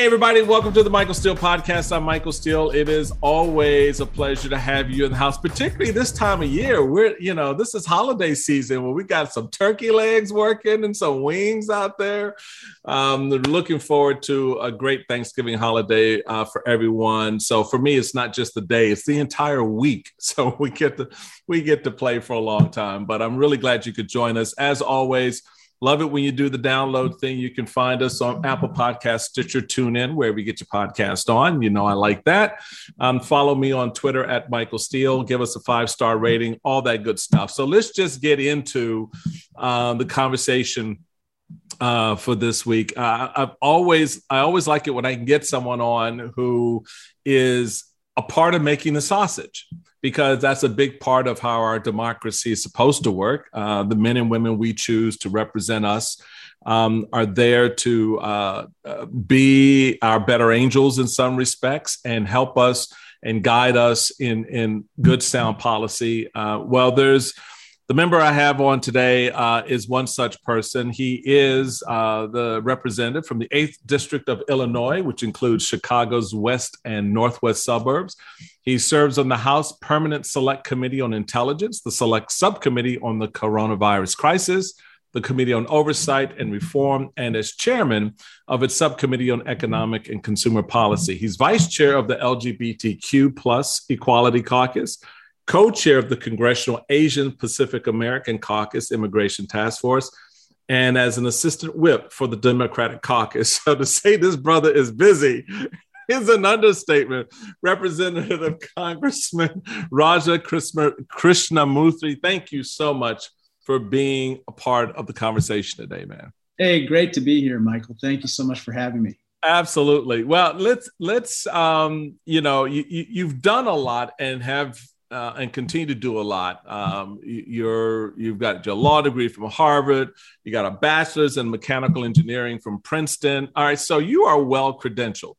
everybody. Welcome to the Michael Steele Podcast. I'm Michael Steele. It is always a pleasure to have you in the house, particularly this time of year. This is holiday season where we got some turkey legs working and some wings out there. Looking forward to a great Thanksgiving holiday for everyone. So for me, it's not just the day, it's the entire week. So we get to play for a long time, but I'm really glad you could join us. As always, love it when you do the download thing. You can find us on Apple Podcasts, Stitcher, TuneIn, wherever you get your podcast on. You know, I like that. Follow me on Twitter at Michael Steele. Give us a 5-star rating, all that good stuff. So let's just get into the conversation for this week. I always like it when I can get someone on who is a part of making the sausage, because that's a big part of how our democracy is supposed to work. The men and women we choose to represent us are there to be our better angels in some respects and help us and guide us in good, sound policy. There's the member I have on today is one such person. He is the representative from the 8th District of Illinois, which includes Chicago's west and northwest suburbs. He serves on the House Permanent Select Committee on Intelligence, the Select Subcommittee on the Coronavirus Crisis, the Committee on Oversight and Reform, and as chairman of its Subcommittee on Economic and Consumer Policy. He's vice chair of the LGBTQ plus Equality Caucus, co-chair of the Congressional Asian Pacific American Caucus Immigration Task Force, and as an assistant whip for the Democratic Caucus. So to say this brother is busy is an understatement. Representative Congressman Raja Krishnamoorthi, thank you so much for being a part of the conversation today, man. Hey, great to be here, Michael. Thank you so much for having me. Absolutely. Well, let's you've done a lot and have and continue to do a lot. You've got your law degree from Harvard. You got a bachelor's in mechanical engineering from Princeton. All right, so you are well credentialed.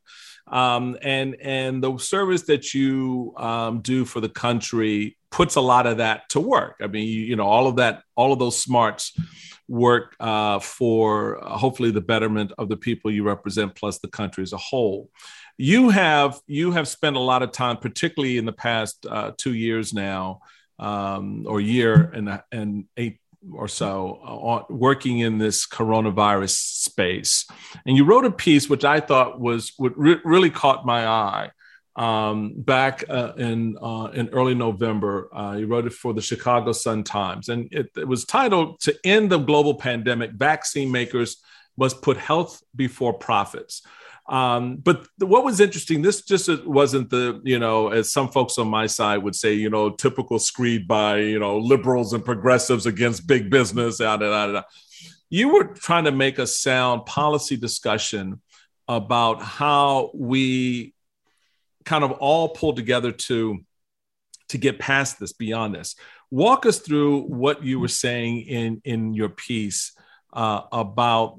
And the service that you do for the country puts a lot of that to work. I mean, all of those smarts work for hopefully the betterment of the people you represent, plus the country as a whole. You have spent a lot of time, particularly in the past 2 years now, or year and 8 or so, working in this coronavirus space. And you wrote a piece which I thought really caught my eye back in early November. You wrote it for the Chicago Sun-Times, and it was titled, "To End the Global Pandemic, Vaccine Makers Must Put Health Before Profits." But what was interesting, this just wasn't as some folks on my side would say, typical screed by, liberals and progressives against big business. You were trying to make a sound policy discussion about how we kind of all pull together to get past this, beyond this. Walk us through what you were saying in your piece about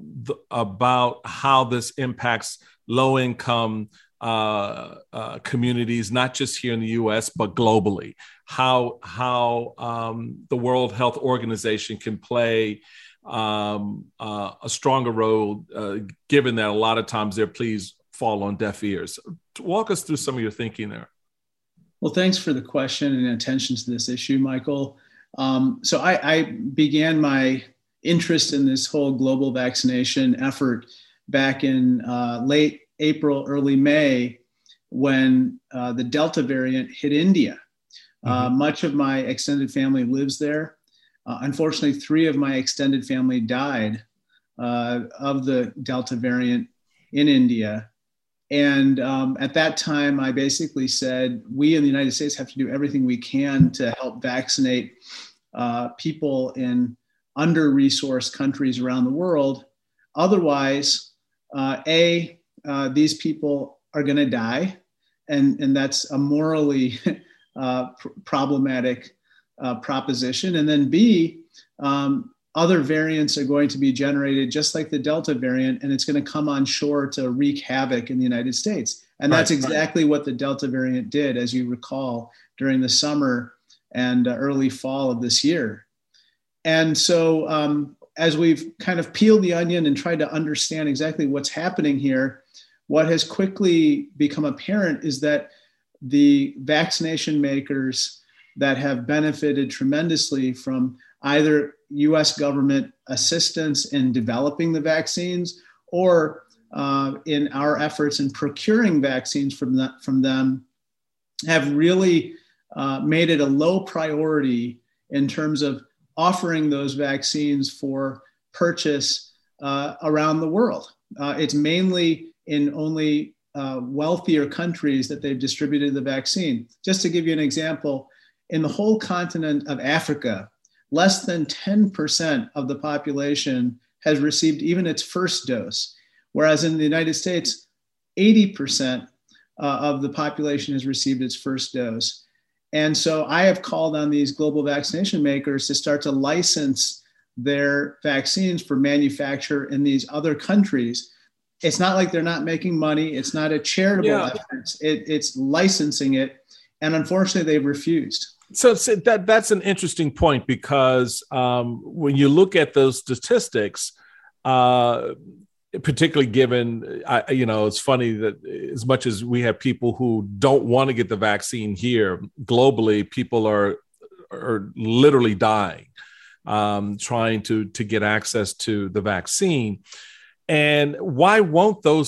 how this impacts low-income communities, not just here in the U.S., but globally. How the World Health Organization can play a stronger role, given that a lot of times their pleas fall on deaf ears. Walk us through some of your thinking there. Well, thanks for the question and attention to this issue, Michael. So I began my interest in this whole global vaccination effort back in late April, early May, when the Delta variant hit India. Much of my extended family lives there. Unfortunately, 3 of my extended family died of the Delta variant in India. And at that time, I basically said, we in the United States have to do everything we can to help vaccinate people in under-resourced countries around the world. Otherwise, these people are going to die, and that's a morally problematic proposition. And then B, other variants are going to be generated just like the Delta variant, and it's going to come on shore to wreak havoc in the United States. And that's exactly what the Delta variant did, as you recall, during the summer and early fall of this year. And so as we've kind of peeled the onion and tried to understand exactly what's happening here, what has quickly become apparent is that the vaccination makers that have benefited tremendously from either U.S. government assistance in developing the vaccines or in our efforts in procuring vaccines from them have really made it a low priority in terms of offering those vaccines for purchase around the world. It's mainly in only wealthier countries that they've distributed the vaccine. Just to give you an example, in the whole continent of Africa, less than 10% of the population has received even its first dose, whereas in the United States, 80% of the population has received its first dose. And so I have called on these global vaccination makers to start to license their vaccines for manufacture in these other countries. It's not like they're not making money. It's not a charitable effort. It's licensing it. And unfortunately, they've refused. So that's an interesting point, because when you look at those statistics, particularly given, it's funny that as much as we have people who don't want to get the vaccine here, globally, people are literally dying trying to get access to the vaccine. And why won't the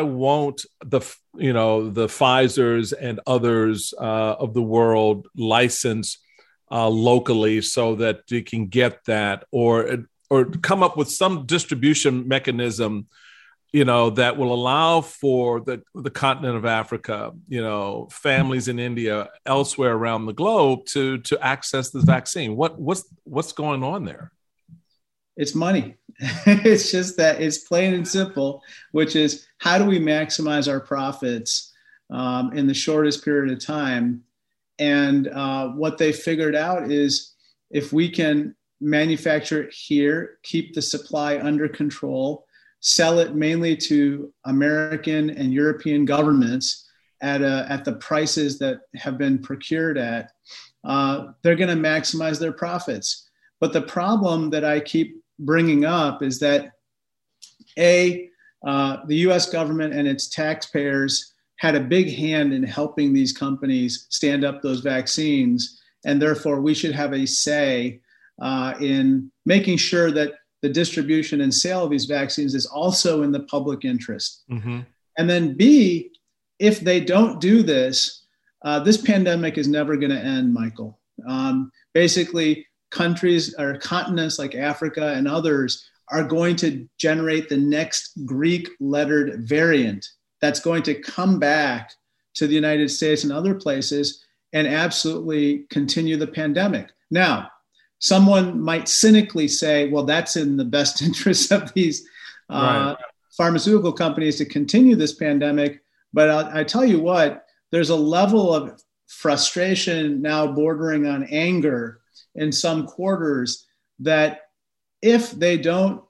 Pfizers and others of the world license locally so that they can get that, or come up with some distribution mechanism, that will allow for the continent of Africa, families in India, elsewhere around the globe to access this vaccine? What's going on there? It's money. It's just that it's plain and simple, which is how do we maximize our profits in the shortest period of time? And what they figured out is if we can manufacture it here, keep the supply under control, sell it mainly to American and European governments at the prices that have been procured at, they're going to maximize their profits. But the problem that I keep bringing up is that the U.S. government and its taxpayers had a big hand in helping these companies stand up those vaccines, and therefore we should have a say in making sure that the distribution and sale of these vaccines is also in the public interest. Mm-hmm. And then B, if they don't do this, this pandemic is never going to end, Michael. Basically, countries or continents like Africa and others are going to generate the next Greek lettered variant that's going to come back to the United States and other places and absolutely continue the pandemic. Now, someone might cynically say, well, that's in the best interest of these pharmaceutical companies to continue this pandemic. But I tell you what, there's a level of frustration now bordering on anger in some quarters that if they don't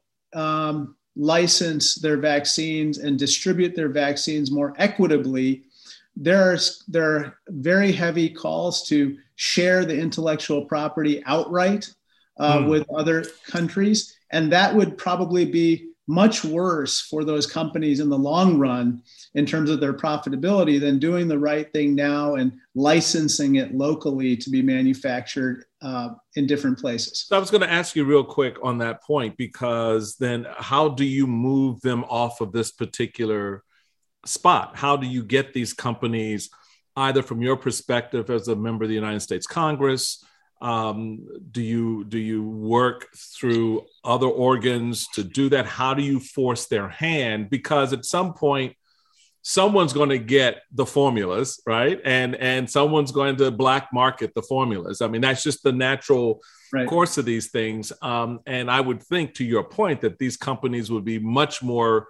license their vaccines and distribute their vaccines more equitably, there are very heavy calls to share the intellectual property outright with other countries. And that would probably be much worse for those companies in the long run in terms of their profitability than doing the right thing now and licensing it locally to be manufactured in different places. So I was going to ask you real quick on that point, because then how do you move them off of this particular spot? How do you get these companies, either from your perspective as a member of the United States Congress, do you work through other organs to do that? How do you force their hand? Because at some point, someone's going to get the formulas, right? And someone's going to black market the formulas. I mean, that's just the natural course of these things. And I would think, to your point, that these companies would be much more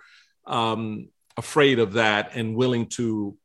afraid of that and willing to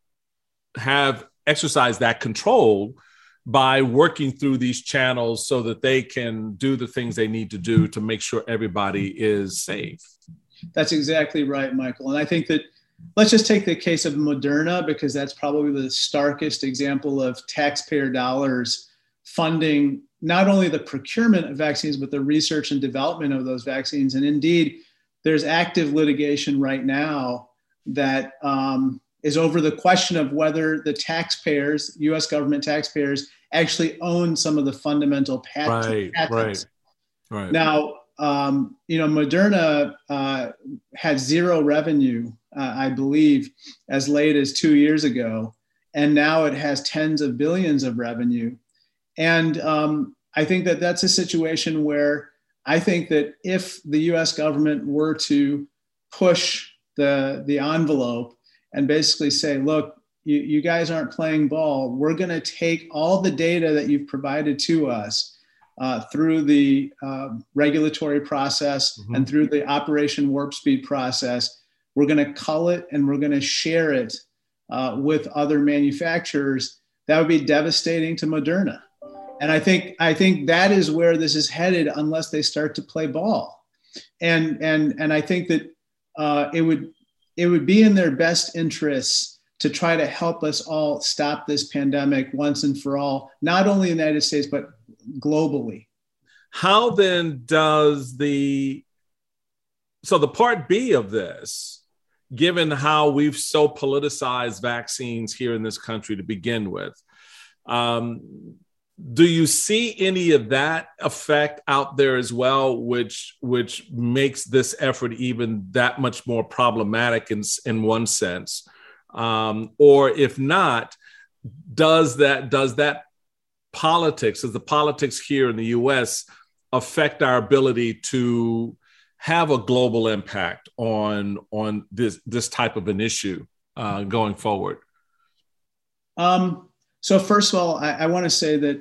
exercise that control by working through these channels so that they can do the things they need to do to make sure everybody is safe. That's exactly right, Michael. And I think that let's just take the case of Moderna, because that's probably the starkest example of taxpayer dollars funding not only the procurement of vaccines, but the research and development of those vaccines. And indeed, there's active litigation right now that is over the question of whether the taxpayers, U.S. government taxpayers, actually own some of the fundamental patents. Right. Now, Moderna had zero revenue, I believe, as late as 2 years ago, and now it has tens of billions of revenue. And I think that that's a situation where I think that if the U.S. government were to push the envelope and basically say, look, you guys aren't playing ball. We're going to take all the data that you've provided to us through the regulatory process and through the Operation Warp Speed process. We're going to cull it and we're going to share it with other manufacturers. That would be devastating to Moderna. And I think that is where this is headed unless they start to play ball. And I think that it would be in their best interests to try to help us all stop this pandemic once and for all, not only in the United States, but globally. How then does the part B of this, given how we've so politicized vaccines here in this country to begin with, do you see any of that effect out there as well, which makes this effort even that much more problematic in one sense? Or if not, does the politics here in the U.S. affect our ability to have a global impact on this type of an issue going forward? So first of all, I want to say that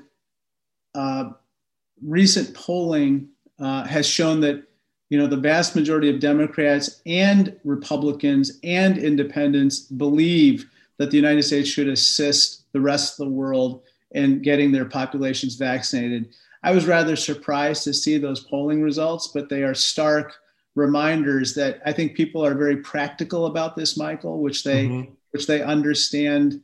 recent polling has shown that the vast majority of Democrats and Republicans and independents believe that the United States should assist the rest of the world in getting their populations vaccinated. I was rather surprised to see those polling results, but they are stark reminders that I think people are very practical about this, Michael, which they understand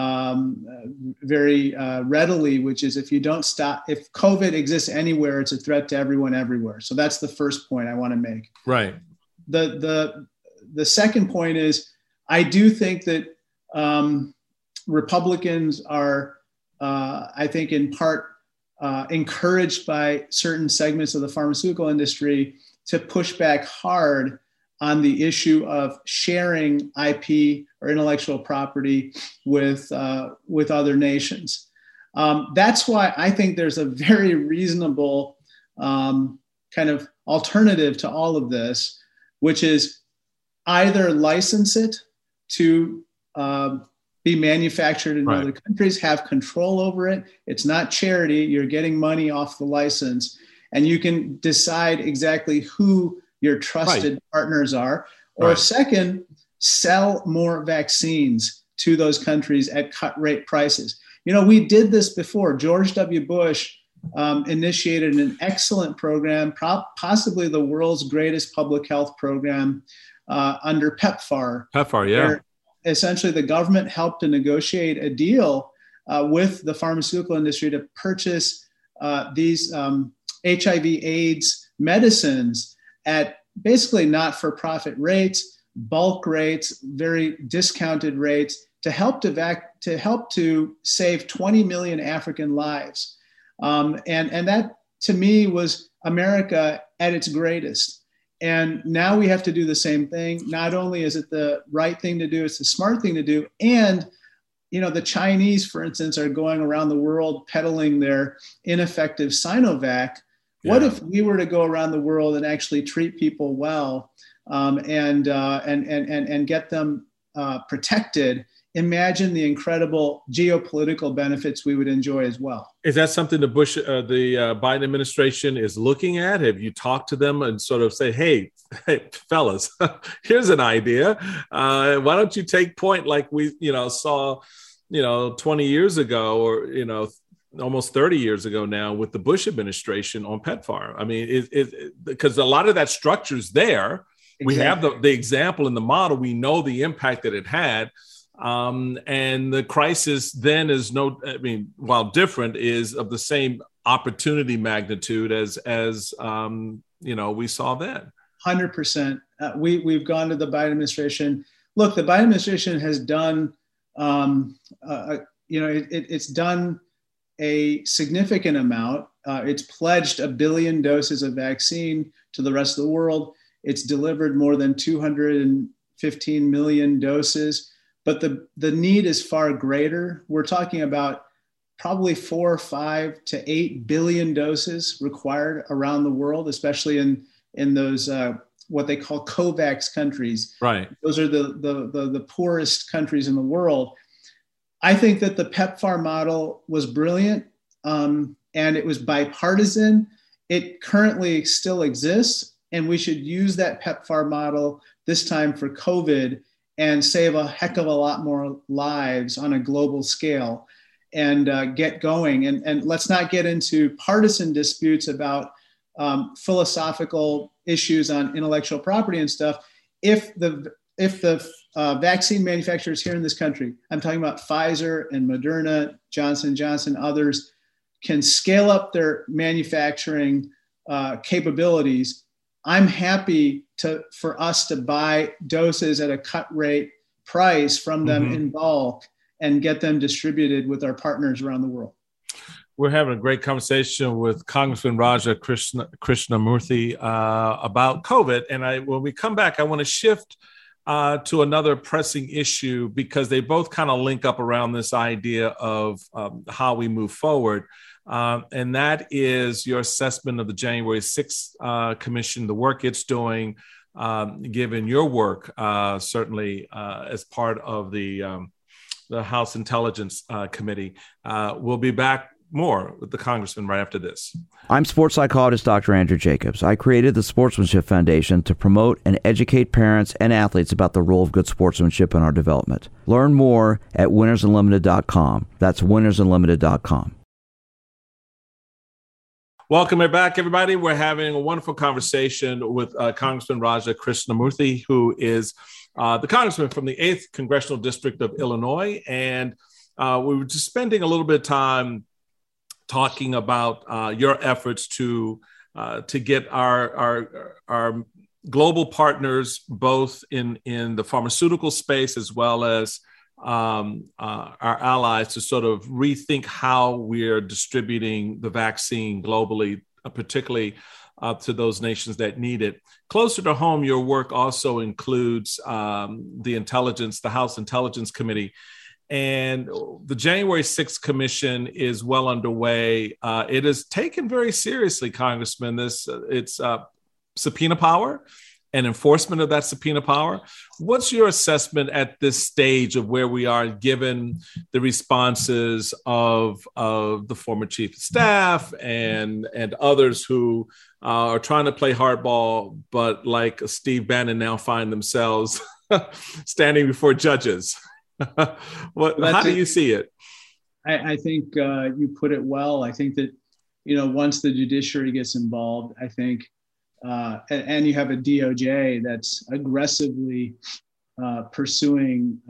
very readily, which is if COVID exists anywhere, it's a threat to everyone everywhere. So that's the first point I want to make. Right. The second point is I do think that Republicans are, I think in part, encouraged by certain segments of the pharmaceutical industry to push back hard on the issue of sharing IP or intellectual property with other nations. That's why I think there's a very reasonable kind of alternative to all of this, which is either license it to be manufactured in other countries, have control over it. It's not charity. You're getting money off the license, and you can decide exactly who your trusted partners are. Or second, sell more vaccines to those countries at cut rate prices. We did this before. George W. Bush initiated an excellent program, possibly the world's greatest public health program under PEPFAR. PEPFAR, yeah. Where essentially the government helped to negotiate a deal with the pharmaceutical industry to purchase these HIV/AIDS medicines at basically not-for-profit rates, bulk rates, very discounted rates to help to save 20 million African lives. And that to me was America at its greatest. And now we have to do the same thing. Not only is it the right thing to do, it's the smart thing to do. And, the Chinese, for instance, are going around the world peddling their ineffective Sinovac. Yeah. What if we were to go around the world and actually treat people well and get them protected? Imagine the incredible geopolitical benefits we would enjoy as well. Is that something the Biden administration is looking at? Have you talked to them and sort of say, hey fellas, here's an idea. Why don't you take point like we, saw, 20 years ago or, almost 30 years ago now with the Bush administration on PEPFAR. I mean, because a lot of that structure's there. Exactly. We have the example in the model. We know the impact that it had. And the crisis then is while different, is of the same opportunity magnitude as we saw then. 100%. We've gone to the Biden administration look, the Biden administration has done, it's done a significant amount. It's pledged 1 billion doses of vaccine to the rest of the world. It's delivered more than 215 million doses, but the need is far greater. We're talking about probably 4, 5 to 8 billion doses required around the world, especially in those what they call COVAX countries. Right. Those are the poorest countries in the world. I think that the PEPFAR model was brilliant, and it was bipartisan. It currently still exists, and we should use that PEPFAR model this time for COVID and save a heck of a lot more lives on a global scale and get going. And let's not get into partisan disputes about philosophical issues on intellectual property and stuff. If the vaccine manufacturers here in this country, I'm talking about Pfizer and Moderna, Johnson & Johnson, others, can scale up their manufacturing capabilities, I'm happy for us to buy doses at a cut rate price from them in bulk and get them distributed with our partners around the world. We're having a great conversation with Congressman Raja Krishnamoorthi about COVID. And when we come back, I want to shift to another pressing issue because they both kind of link up around this idea of how we move forward. And that is your assessment of the January 6th Commission, the work it's doing, given your work, certainly as part of the House Intelligence Committee. We'll be back more with the Congressman right after this. I'm sports psychologist Dr. Andrew Jacobs. I created the Sportsmanship Foundation to promote and educate parents and athletes about the role of good sportsmanship in our development. Learn more at winnersunlimited.com. That's winnersunlimited.com. Welcome back, everybody. We're having a wonderful conversation with Congressman Raja Krishnamoorthi, who is the congressman from the 8th Congressional District of Illinois. And we were just spending a little bit of time talking about your efforts to get our global partners, both in the pharmaceutical space as well as our allies, to sort of rethink how we're distributing the vaccine globally, particularly to those nations that need it. Closer to home, your work also includes the House Intelligence Committee. And the January 6th Commission is well underway. It is taken very seriously, Congressman. It's subpoena power and enforcement of that subpoena power. What's your assessment at this stage of where we are, given the responses of the former chief of staff and others who are trying to play hardball, but like Steve Bannon now find themselves standing before judges? How do you see it? I think you put it well. I think that, once the judiciary gets involved, I think, and you have a DOJ that's aggressively pursuing,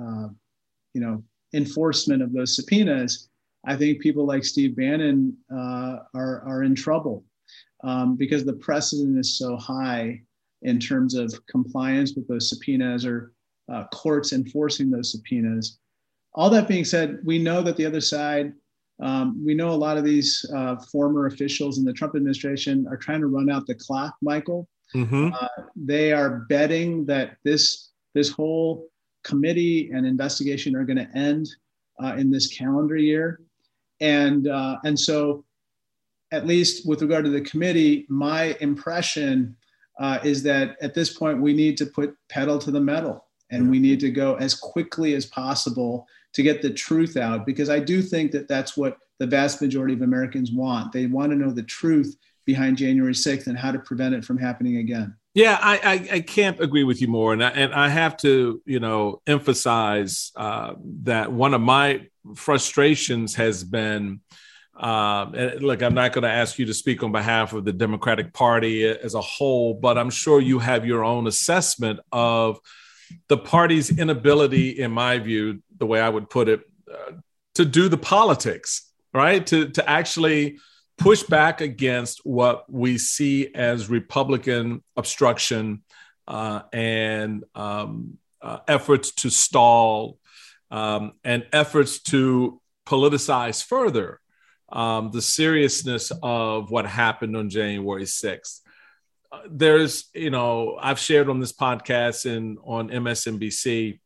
enforcement of those subpoenas, I think people like Steve Bannon are in trouble because the precedent is so high in terms of compliance with those subpoenas or courts enforcing those subpoenas. All that being said, we know that the other side, we know a lot of these former officials in the Trump administration are trying to run out the clock, Michael. They are betting that this whole committee and investigation are going to end in this calendar year. And so, at least with regard to the committee, my impression is that at this point, we need to put pedal to the metal. And we need to go as quickly as possible to get the truth out, because I do think that that's what the vast majority of Americans want. They want to know the truth behind January 6th and how to prevent it from happening again. Yeah, I can't agree with you more. And I have to, emphasize that one of my frustrations has been, look, I'm not going to ask you to speak on behalf of the Democratic Party as a whole, but I'm sure you have your own assessment of the party's inability, in my view, the way I would put it, to do the politics, right? To actually push back against what we see as Republican obstruction and efforts to stall and efforts to politicize further the seriousness of what happened on January 6th. There's, I've shared on this podcast and on MSNBC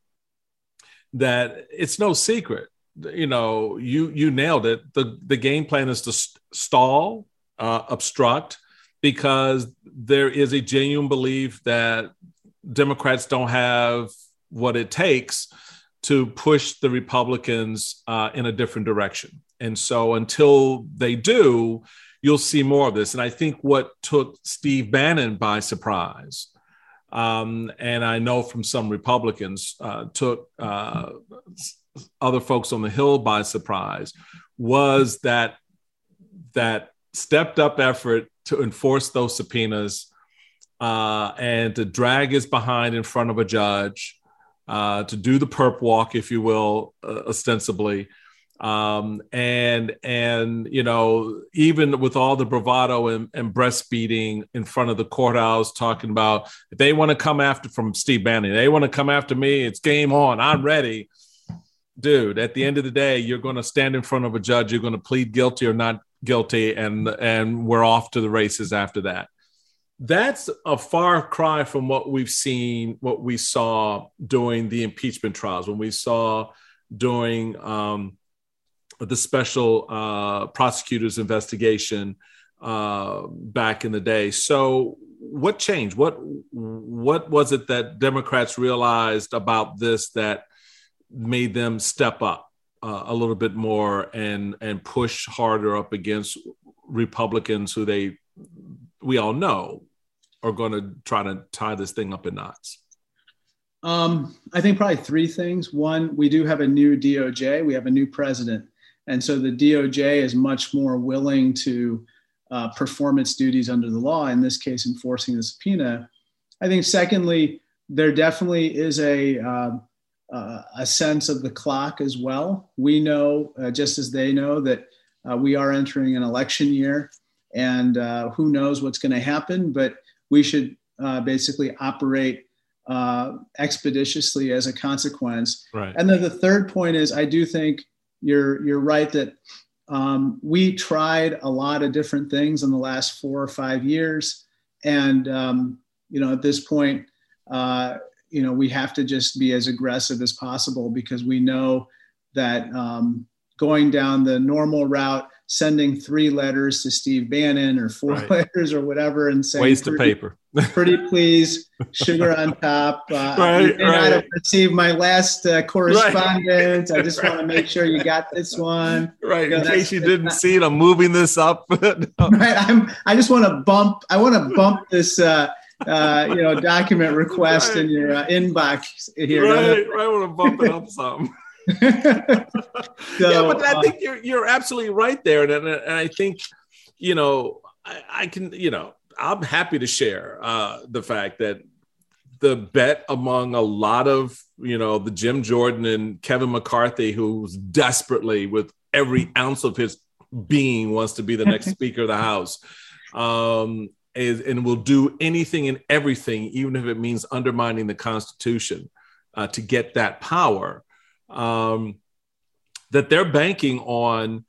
that it's no secret. You nailed it. The game plan is to stall, obstruct, because there is a genuine belief that Democrats don't have what it takes to push the Republicans in a different direction. And so until they do, you'll see more of this. And I think what took Steve Bannon by surprise, and I know from some Republicans, took other folks on the Hill by surprise, was that stepped up effort to enforce those subpoenas and to drag his behind in front of a judge, to do the perp walk, if you will, ostensibly. And even with all the bravado and breastfeeding in front of the courthouse, talking about if they want to come after, from Steve Bannon, they want to come after me, it's game on, I'm ready. Dude, at the end of the day, you're going to stand in front of a judge, you're going to plead guilty or not guilty, and we're off to the races after that. That's a far cry from what we saw during the impeachment trials, when we saw during the special prosecutor's investigation back in the day. So what changed? What was it that Democrats realized about this that made them step up a little bit more and push harder up against Republicans who we all know are going to try to tie this thing up in knots? I think probably three things. One, we do have a new DOJ. We have a new president. And so the DOJ is much more willing to perform its duties under the law, in this case, enforcing the subpoena. I think secondly, there definitely is a sense of the clock as well. We know, just as they know, that we are entering an election year, and who knows what's going to happen, but we should basically operate expeditiously as a consequence. Right. And then the third point is, I do think you're right that we tried a lot of different things in the last 4 or 5 years. And, at this point, we have to just be as aggressive as possible, because we know that going down the normal route, sending 3 letters to Steve Bannon or 4 letters or whatever, and saying, waste of paper, pretty please, sugar on top. You may not have received my last correspondence. I just want to make sure you got this one. Right. In case you didn't see it, I'm moving this up. Right. I just want to bump. I want to bump this, document request in your inbox here. Right. I want to bump it up some. But I think you're absolutely right there, and I think I can I'm happy to share the fact that the bet among a lot of the Jim Jordan and Kevin McCarthy, who's desperately with every ounce of his being wants to be the next Speaker of the House, and will do anything and everything, even if it means undermining the Constitution, to get that power. That they're banking on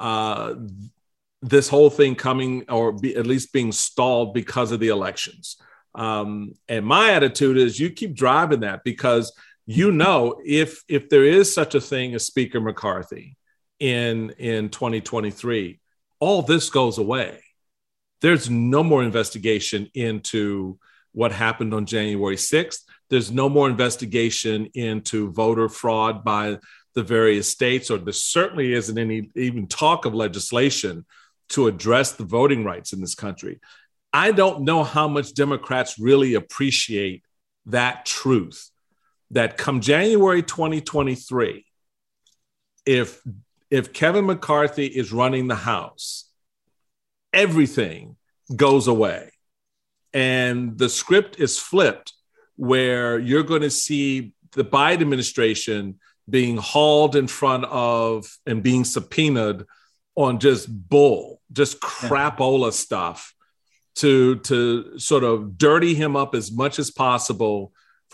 this whole thing coming, or at least being stalled because of the elections. And my attitude is, you keep driving that, because if there is such a thing as Speaker McCarthy in 2023, all this goes away. There's no more investigation into what happened on January 6th. There's no more investigation into voter fraud by the various states, or there certainly isn't any even talk of legislation to address the voting rights in this country. I don't know how much Democrats really appreciate that truth, that come January 2023, if Kevin McCarthy is running the House, everything goes away. And the script is flipped, where you're going to see the Biden administration being hauled in front of and being subpoenaed on just crapola stuff to sort of dirty him up as much as possible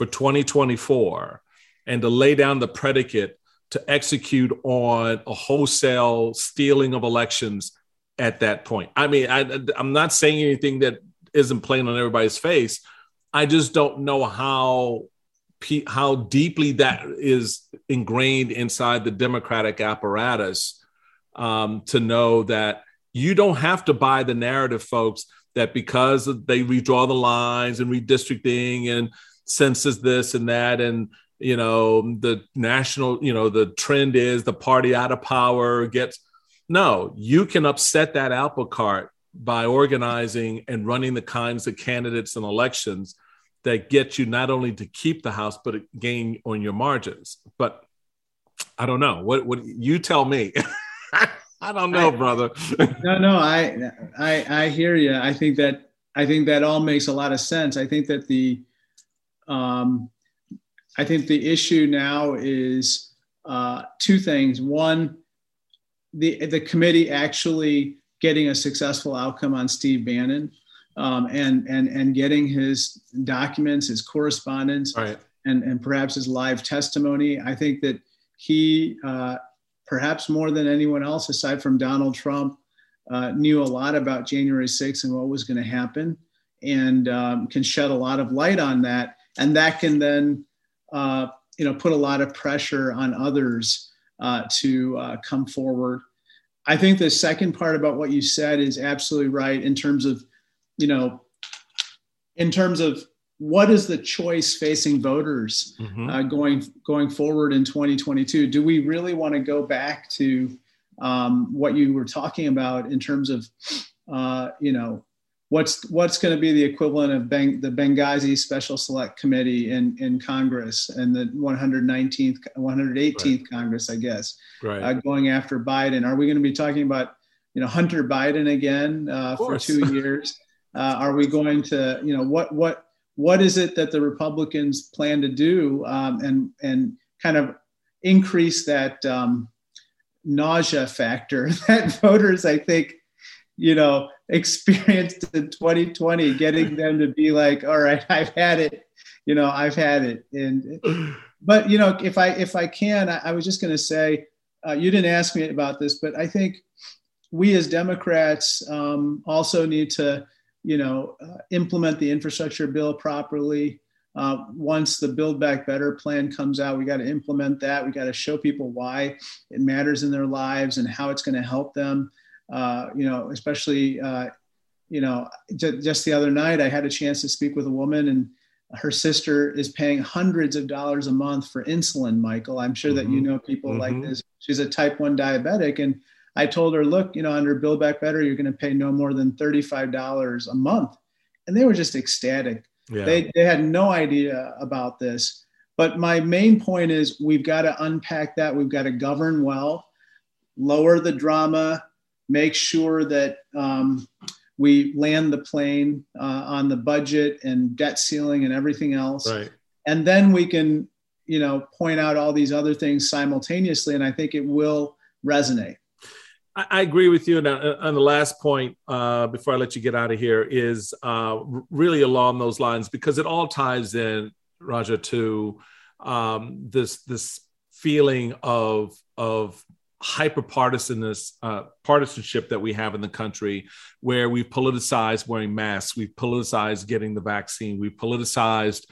for 2024 and to lay down the predicate to execute on a wholesale stealing of elections at that point. I mean, I'm not saying anything that isn't plain on everybody's face. I just don't know how deeply that is ingrained inside the Democratic apparatus to know that you don't have to buy the narrative, folks, that because they redraw the lines and redistricting and census this and that, and the national, the trend is the party out of power gets. No, you can upset that apple cart by organizing and running the kinds of candidates and elections that get you not only to keep the House, but gain on your margins. But I don't know. What you tell me? I don't know, brother. No, I hear you. I think that all makes a lot of sense. I think that the issue now is two things. One, the committee actually getting a successful outcome on Steve Bannon, and getting his documents, his correspondence, right, and perhaps his live testimony. I think that he, perhaps more than anyone else, aside from Donald Trump, knew a lot about January 6th and what was going to happen, and can shed a lot of light on that. And that can then, put a lot of pressure on others to come forward. I think the second part about what you said is absolutely right in terms of, what is the choice facing voters going forward in 2022? Do we really want to go back to what you were talking about in terms of, what's going to be the equivalent of the Benghazi Special Select Committee in Congress and the 118th right. Congress, I guess, right. Going after Biden? Are we going to be talking about, Hunter Biden again for 2 years? Are we going to, what is it that the Republicans plan to do and kind of increase that nausea factor that voters, I think, experienced in 2020, getting them to be like, all right, I've had it. But if I can, I was just going to say, you didn't ask me about this, but I think we as Democrats also need to, implement the infrastructure bill properly. Once the Build Back Better plan comes out, we got to implement that. We got to show people why it matters in their lives and how it's going to help them. Especially, just the other night, I had a chance to speak with a woman, and her sister is paying hundreds of dollars a month for insulin, Michael. I'm sure that people like this. She's a type 1 diabetic. And I told her, look, under Build Back Better, you're going to pay no more than $35 a month. And they were just ecstatic. Yeah. They had no idea about this. But my main point is we've got to unpack that. We've got to govern well, lower the drama, make sure that we land the plane on the budget and debt ceiling and everything else. Right. And then we can, point out all these other things simultaneously. And I think it will resonate. I agree with you. And on the last point, before I let you get out of here, is really along those lines, because it all ties in, Raja, to this feeling of partisanship that we have in the country, where we've politicized wearing masks, we've politicized getting the vaccine, we've politicized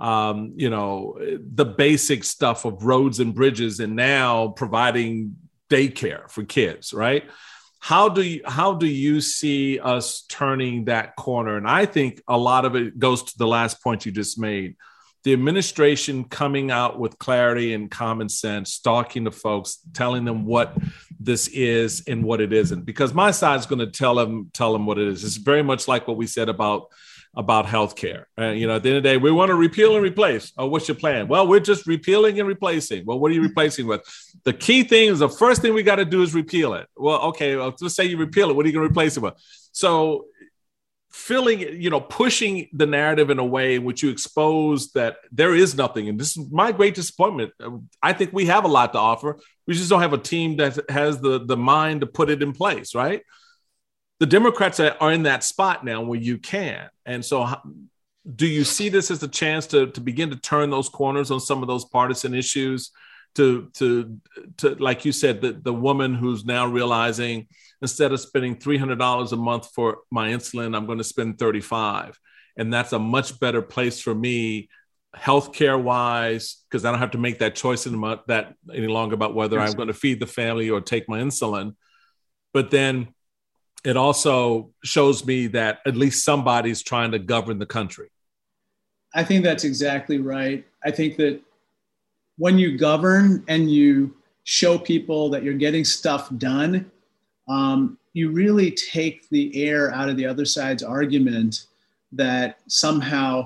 the basic stuff of roads and bridges, and now providing daycare for kids, right? How do you see us turning that corner? And I think a lot of it goes to the last point you just made. The administration coming out with clarity and common sense, talking to folks, telling them what this is and what it isn't. Because my side's going to tell them what it is. It's very much like what we said about healthcare. At the end of the day, we want to repeal and replace. Oh, what's your plan? Well, we're just repealing and replacing. Well, what are you replacing with? The key thing is the first thing we got to do is repeal it. Well, okay, let's say you repeal it. What are you going to replace it with? So pushing the narrative in a way in which you expose that there is nothing. And this is my great disappointment. I think we have a lot to offer. We just don't have a team that has the mind to put it in place, right? The Democrats are in that spot now where you can. And so do you see this as a chance to begin to turn those corners on some of those partisan issues? To like you said, the woman who's now realizing instead of spending $300 a month for my insulin, I'm going to spend $35, and that's a much better place for me, healthcare wise, because I don't have to make that choice any longer about whether I'm going to feed the family or take my insulin. But then it also shows me that at least somebody's trying to govern the country. I think that's exactly right. I think that when you govern and you show people that you're getting stuff done, you really take the air out of the other side's argument that somehow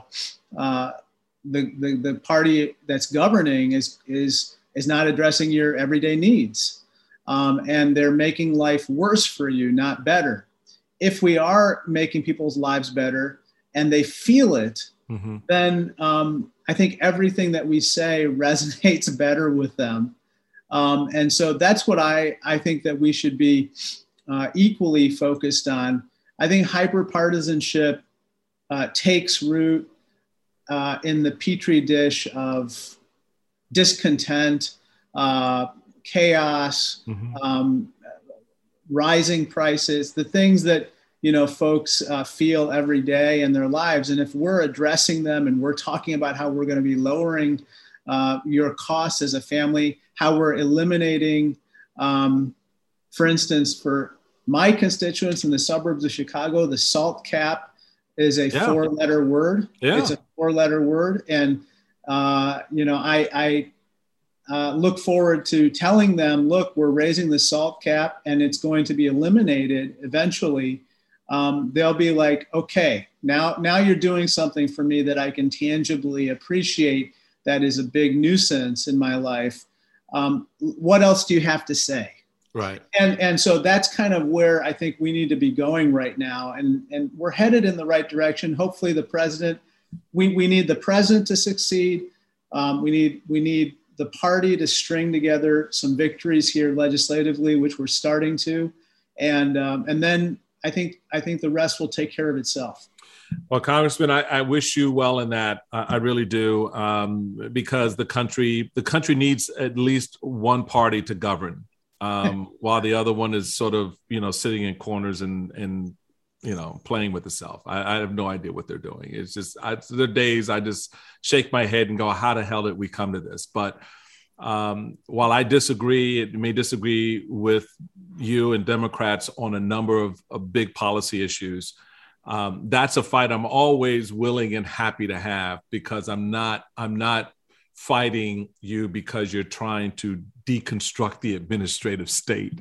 the party that's governing is not addressing your everyday needs. And they're making life worse for you, not better. If we are making people's lives better and they feel it, then I think everything that we say resonates better with them. And so that's what I think that we should be equally focused on. I think hyperpartisanship takes root in the petri dish of discontent, chaos, rising prices, the things that folks feel every day in their lives. And if we're addressing them and we're talking about how we're going to be lowering your costs as a family, how we're eliminating, for instance, for my constituents in the suburbs of Chicago, the SALT cap is a 4-letter word. Yeah. It's a 4-letter word. And, I look forward to telling them, look, we're raising the SALT cap and it's going to be eliminated eventually. They'll be like, okay, now you're doing something for me that I can tangibly appreciate. That is a big nuisance in my life. What else do you have to say? Right. And so that's kind of where I think we need to be going right now. And we're headed in the right direction. Hopefully the president, we need the president to succeed. We need the party to string together some victories here legislatively, which we're starting to. And then I think the rest will take care of itself. Well, Congressman, I wish you well in that. I really do, because the country needs at least one party to govern, while the other one is sort of sitting in corners and playing with itself. I have no idea what they're doing. It's just there are days I just shake my head and go, how the hell did we come to this? But while I may disagree with you and Democrats on a number of big policy issues, that's a fight I'm always willing and happy to have, because I'm not fighting you because you're trying to deconstruct the administrative state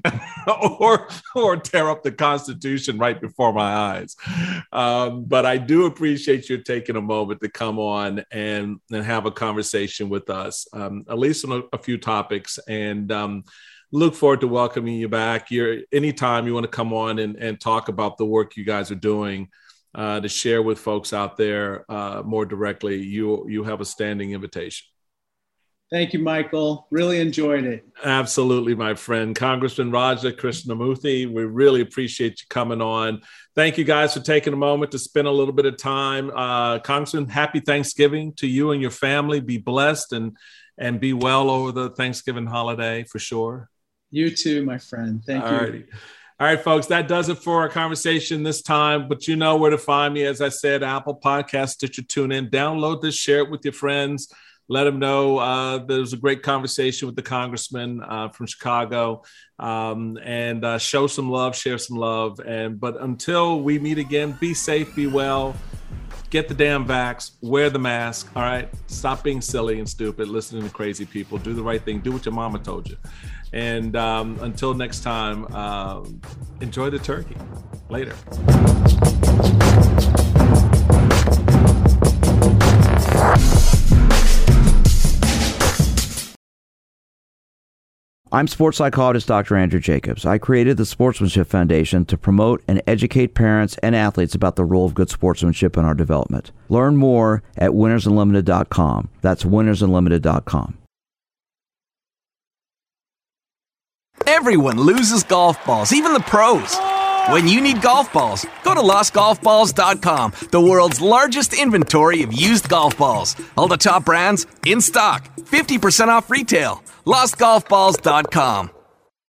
or tear up the Constitution right before my eyes. But I do appreciate you taking a moment to come on and have a conversation with us, at least on a few topics, and look forward to welcoming you back. Anytime you want to come on and talk about the work you guys are doing, to share with folks out there more directly, you have a standing invitation. Thank you, Michael. Really enjoyed it. Absolutely, my friend. Congressman Raja Krishnamoorthi, we really appreciate you coming on. Thank you guys for taking a moment to spend a little bit of time. Congressman, happy Thanksgiving to you and your family. Be blessed and be well over the Thanksgiving holiday for sure. You too, my friend. Thank you. All right, folks, that does it for our conversation this time. But you know where to find me. As I said, Apple Podcasts, Stitcher, TuneIn. Download this, share it with your friends. Let them know there was a great conversation with the congressman from Chicago, and show some love, share some love. But until we meet again, be safe, be well, get the damn vax, wear the mask. All right. Stop being silly and stupid, listening to crazy people. Do the right thing. Do what your mama told you. And until next time, enjoy the turkey. Later. I'm sports psychologist Dr. Andrew Jacobs. I created the Sportsmanship Foundation to promote and educate parents and athletes about the role of good sportsmanship in our development. Learn more at winnersunlimited.com. That's winnersunlimited.com. Everyone loses golf balls, even the pros. When you need golf balls, go to lostgolfballs.com, the world's largest inventory of used golf balls. All the top brands in stock, 50% off retail. Lostgolfballs.com.